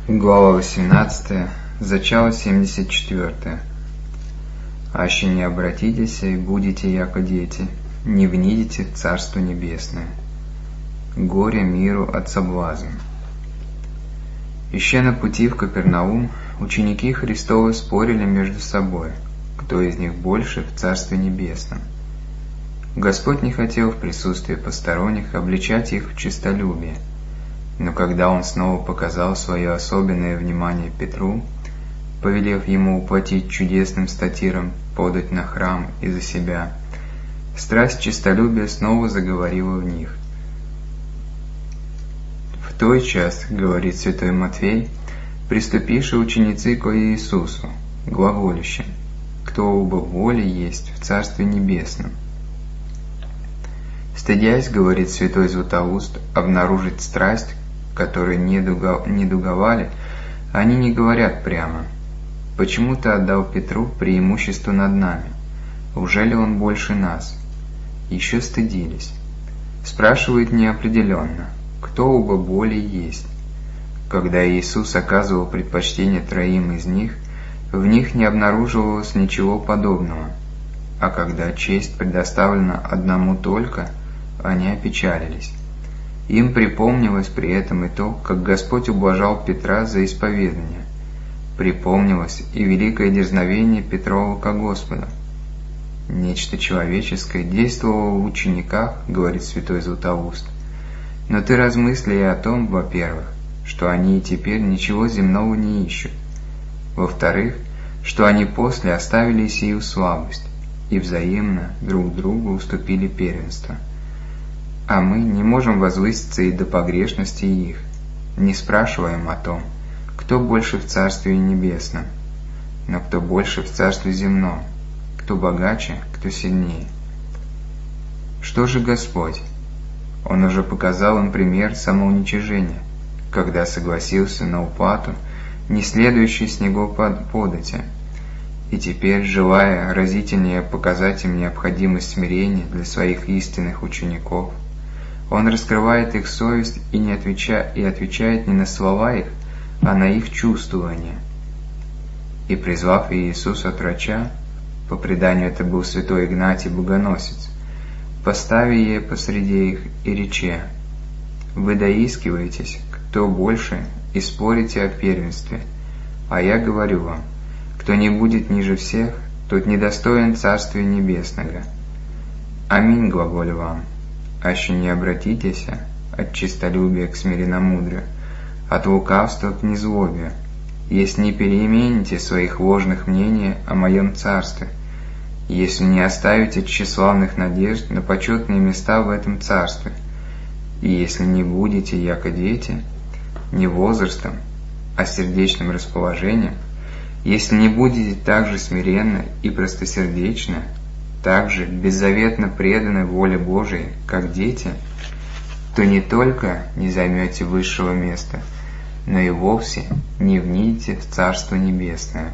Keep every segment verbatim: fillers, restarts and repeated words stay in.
Глава восемнадцатая. Зачало семьдесят четвёртое. «Аще не обратитесь и будете яко дети, не внидите в Царство Небесное. Горе миру от соблазна». Еще на пути в Капернаум ученики Христовы спорили между собой, кто из них больше в Царстве Небесном. Господь не хотел в присутствии посторонних обличать их в честолюбие, но когда Он снова показал свое особенное внимание Петру, повелев ему уплатить чудесным статирам подать на храм и за себя, страсть честолюбия снова заговорила в них. «В той час, — говорит святой Матфей, — приступивши ученицы ко Иисусу, глаголющим: кто оба воли есть в Царстве Небесном. Стыдясь, — говорит святой Златоуст, — обнаружить страсть, которые недуговали, они не говорят прямо: почему ты отдал Петру преимущество над нами? Ужели он больше нас? Еще стыдились. Спрашивают неопределенно: кто оба более есть? Когда Иисус оказывал предпочтение троим из них, в них не обнаруживалось ничего подобного, а когда честь предоставлена одному только, они опечалились. Им припомнилось при этом и то, как Господь ублажал Петра за исповедание. Припомнилось и великое дерзновение Петрова ко Господу. Нечто человеческое действовало в учениках, говорит святой Златоуст. Но ты размысли и о том, во-первых, что они и теперь ничего земного не ищут, во-вторых, что они после оставили сию слабость и взаимно друг другу уступили первенство. А мы не можем возвыситься и до погрешности их, не спрашиваем о том, кто больше в Царстве Небесном, но кто больше в Царстве Земном, кто богаче, кто сильнее. Что же Господь? Он уже показал им пример самоуничижения, когда согласился на уплату, не следующей с него подати, и теперь, желая разительнее показать им необходимость смирения для своих истинных учеников, Он раскрывает их совесть и, не отвеча... и отвечает не на слова их, а на их чувствования. И, призвав Иисуса от врача, по преданию это был святой Игнатий Богоносец, постави ей посреди их и рече: «Вы доискиваетесь, кто больше, и спорите о первенстве, а я говорю вам, кто не будет ниже всех, тот недостоин Царствия Небесного. Аминь, глаголю вам. Аще не обратитесь от честолюбия к смиренномудрию, от лукавства к незлобию, если не перемените своих ложных мнений о моем царстве, если не оставите тщеславных надежд на почетные места в этом царстве, и если не будете, яко дети, не возрастом, а сердечным расположением, если не будете так же смиренно и простосердечно, так же беззаветно преданы воле Божией, как дети, то не только не займете высшего места, но и вовсе не внидите в Царство Небесное».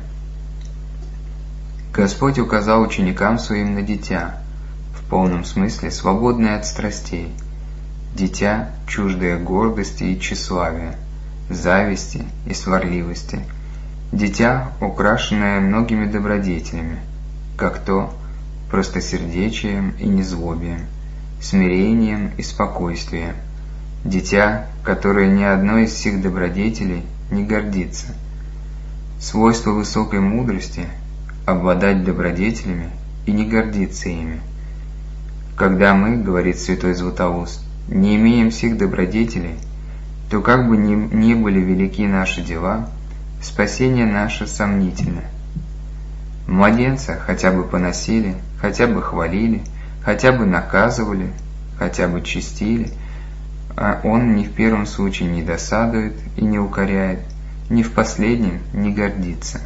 Господь указал ученикам своим на дитя, в полном смысле свободное от страстей, дитя, чуждое гордости и тщеславия, зависти и сварливости, дитя, украшенное многими добродетелями, как то простосердечием и незлобием, смирением и спокойствием, дитя, которое ни одной из сих добродетелей не гордится. Свойство высокой мудрости – обладать добродетелями и не гордиться ими. Когда мы, говорит святой Златоуст, не имеем сих добродетелей, то как бы ни, ни были велики наши дела, спасение наше сомнительно. Младенца хотя бы поносили, хотя бы хвалили, хотя бы наказывали, хотя бы честили, а он ни в первом случае не досадует и не укоряет, ни в последнем не гордится.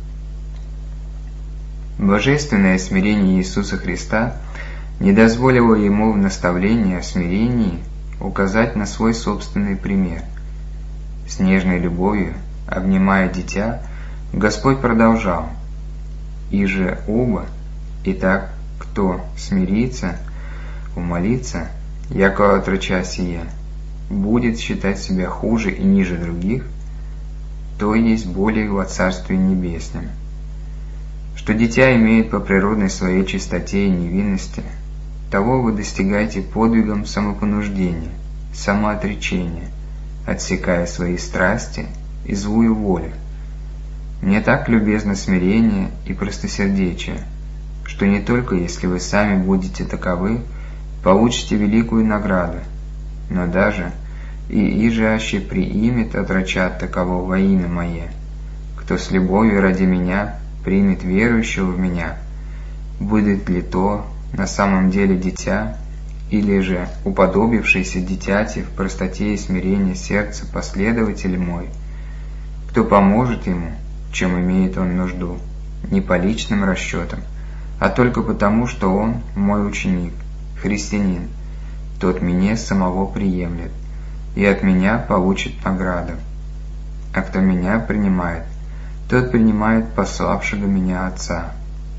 Божественное смирение Иисуса Христа не дозволило ему в наставлении о смирении указать на свой собственный пример. С нежной любовью, обнимая дитя, Господь продолжал: «Иже оба, и так кто смирится, умолится, яко отроча сие, будет считать себя хуже и ниже других, то есть более во Царстве Небесном. Что дитя имеет по природной своей чистоте и невинности, того вы достигаете подвигом самопонуждения, самоотречения, отсекая свои страсти и злую волю. Мне так любезно смирение и простосердечие, что не только если вы сами будете таковы, получите великую награду, но даже и ижаще приимет отрочат таково во имя Мое, кто с любовью ради Меня примет верующего в Меня, будет ли то на самом деле дитя, или же уподобившийся дитяти в простоте и смирении сердца последователь Мой, кто поможет ему, чем имеет он нужду, не по личным расчетам, а только потому, что он мой ученик, христианин, тот меня самого приемлет, и от меня получит награду. А кто меня принимает, тот принимает пославшего меня Отца.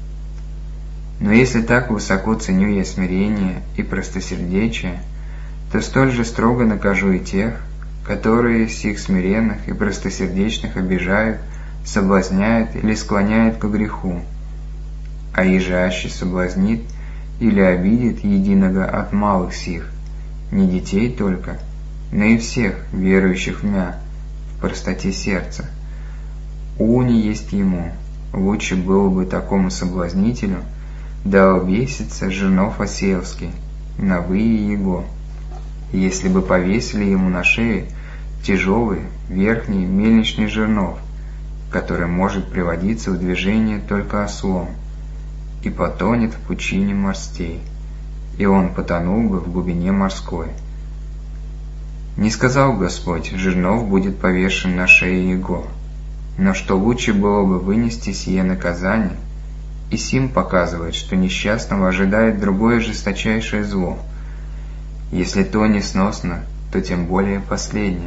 Но если так высоко ценю я смирение и простосердечие, то столь же строго накажу и тех, которые сих смиренных и простосердечных обижают, соблазняют или склоняют ко греху, а ежеаще соблазнит или обидит единого от малых сих, не детей только, но и всех верующих в Мя в простоте сердца. Уни есть ему, лучше было бы такому соблазнителю, да обесится жернов Осеевский, на вые его, если бы повесили ему на шею тяжелый верхний мельничный жернов, который может приводиться в движение только ослом, и потонет в пучине морстей, и он потонул бы в глубине морской. Не сказал Господь, жернов будет повешен на шее его, но что лучше было бы вынести сие наказание, и сим показывает, что несчастного ожидает другое жесточайшее зло. Если то несносно, то тем более последнее.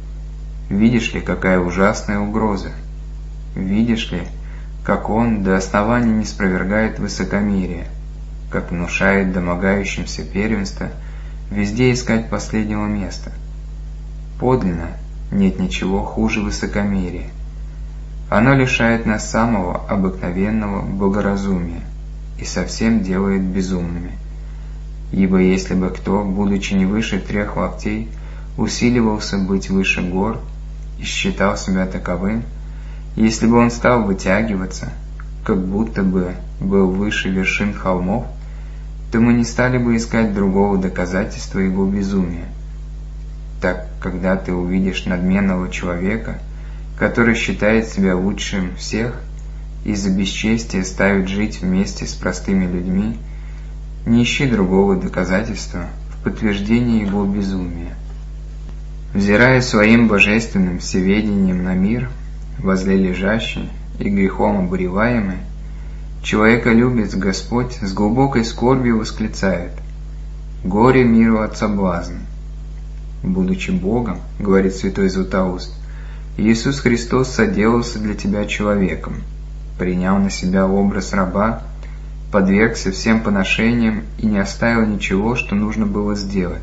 Видишь ли, какая ужасная угроза? Видишь ли, как он до основания не спровергает высокомерие, как внушает домогающимся первенства везде искать последнего места? Подлинно нет ничего хуже высокомерия. Оно лишает нас самого обыкновенного благоразумия и совсем делает безумными. Ибо если бы кто, будучи не выше трех локтей, усиливался быть выше гор и считал себя таковым, если бы он стал вытягиваться, как будто бы был выше вершин холмов, то мы не стали бы искать другого доказательства его безумия. Так, когда ты увидишь надменного человека, который считает себя лучшим всех и за бесчестие ставит жить вместе с простыми людьми, не ищи другого доказательства в подтверждении его безумия. Взирая своим божественным всеведением на мир, возле лежащий и грехом обуреваемый, человеколюбец Господь с глубокой скорбью восклицает: «Горе миру от соблазна!» Будучи Богом, говорит святой Златоуст, Иисус Христос соделался для тебя человеком, принял на себя образ раба, подвергся всем поношениям и не оставил ничего, что нужно было сделать.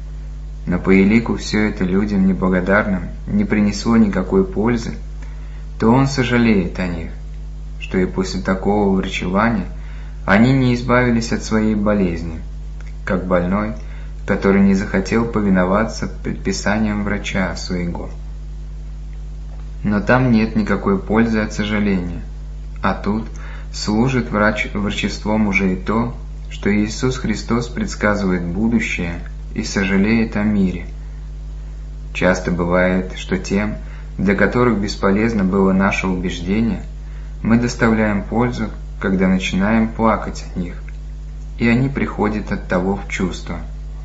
Но по елику все это людям неблагодарным не принесло никакой пользы, то Он сожалеет о них, что и после такого врачевания они не избавились от своей болезни, как больной, который не захотел повиноваться предписаниям врача своего. Но там нет никакой пользы от сожаления, а тут служит врач врачеством уже и то, что Иисус Христос предсказывает будущее и сожалеет о мире. Часто бывает, что тем, для которых бесполезно было наше убеждение, мы доставляем пользу, когда начинаем плакать от них, и они приходят от того в чувство.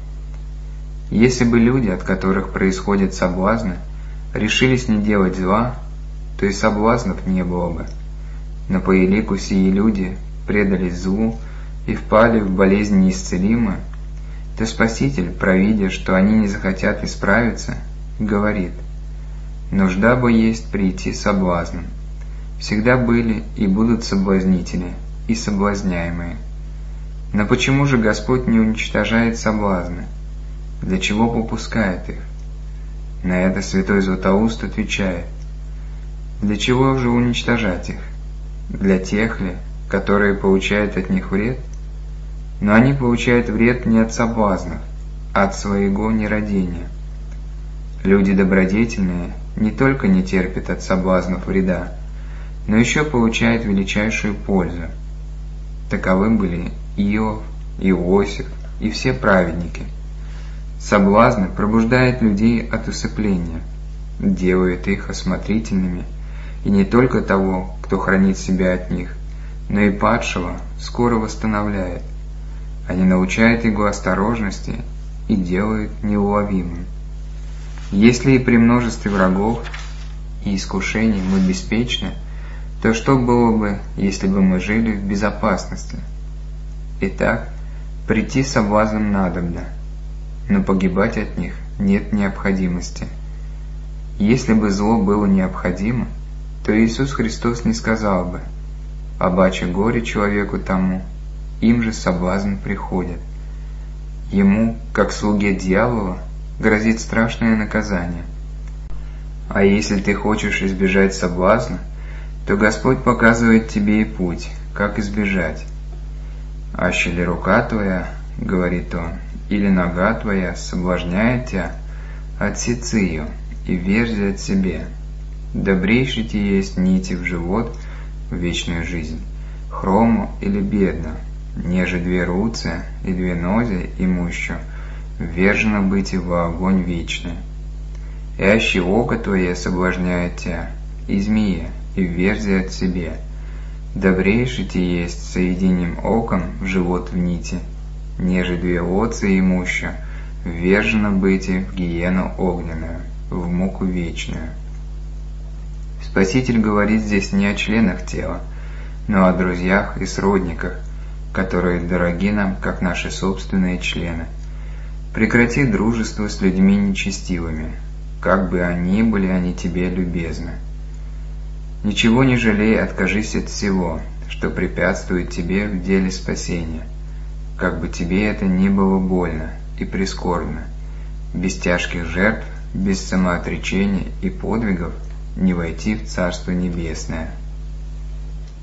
Если бы люди, от которых происходят соблазны, решились не делать зла, то и соблазнов не было бы. Но по елику сии люди предались злу и впали в болезнь неисцелимую, то Спаситель, провидя, что они не захотят исправиться, говорит: «Нужда бы есть прийти соблазном. Всегда были и будут соблазнители и соблазняемые. Но почему же Господь не уничтожает соблазны? Для чего попускает их?» На это святой Златоуст отвечает: Для чего же уничтожать их? Для тех ли, которые получают от них вред? Но они получают вред не от соблазнов, а от своего нерадения. Люди добродетельные не только не терпят от соблазнов вреда, но еще получают величайшую пользу. Таковы были Иов, Иосиф и все праведники. Соблазны пробуждают людей от усыпления, делают их осмотрительными, и не только того, кто хранит себя от них, но и падшего скоро восстановляет. Они научают его осторожности и делают неуловимым. Если и при множестве врагов и искушений мы беспечны, то что было бы, если бы мы жили в безопасности? Итак, прийти соблазнам надобно, но погибать от них нет необходимости. Если бы зло было необходимо, то Иисус Христос не сказал бы: «Побачи горе человеку тому, им же соблазн приходит». Ему, как слуге дьявола, грозит страшное наказание. А если ты хочешь избежать соблазна, то Господь показывает тебе и путь, как избежать. «Аще ли рука твоя, — говорит Он, — или нога твоя соблазняет тебя, отсецы ее и верзи от себе. Добрейший тебе есть нити в живот, в вечную жизнь, хрому или бедно, неже две руцы и две нози имущу, ввержено быть во огонь вечный. И аще око твое соблазняет тебя, и змея, и верзи от себе. Добрейший тебе есть соединим оком в живот в нити, неже две оцы имущу, ввержено быть в гиену огненную, в муку вечную». Спаситель говорит здесь не о членах тела, но о друзьях и сродниках, которые дороги нам, как наши собственные члены. Прекрати дружество с людьми нечестивыми, как бы они были они тебе любезны. Ничего не жалей, откажись от всего, что препятствует тебе в деле спасения, как бы тебе это ни было больно и прискорбно. Без тяжких жертв, без самоотречения и подвигов не войти в Царство Небесное.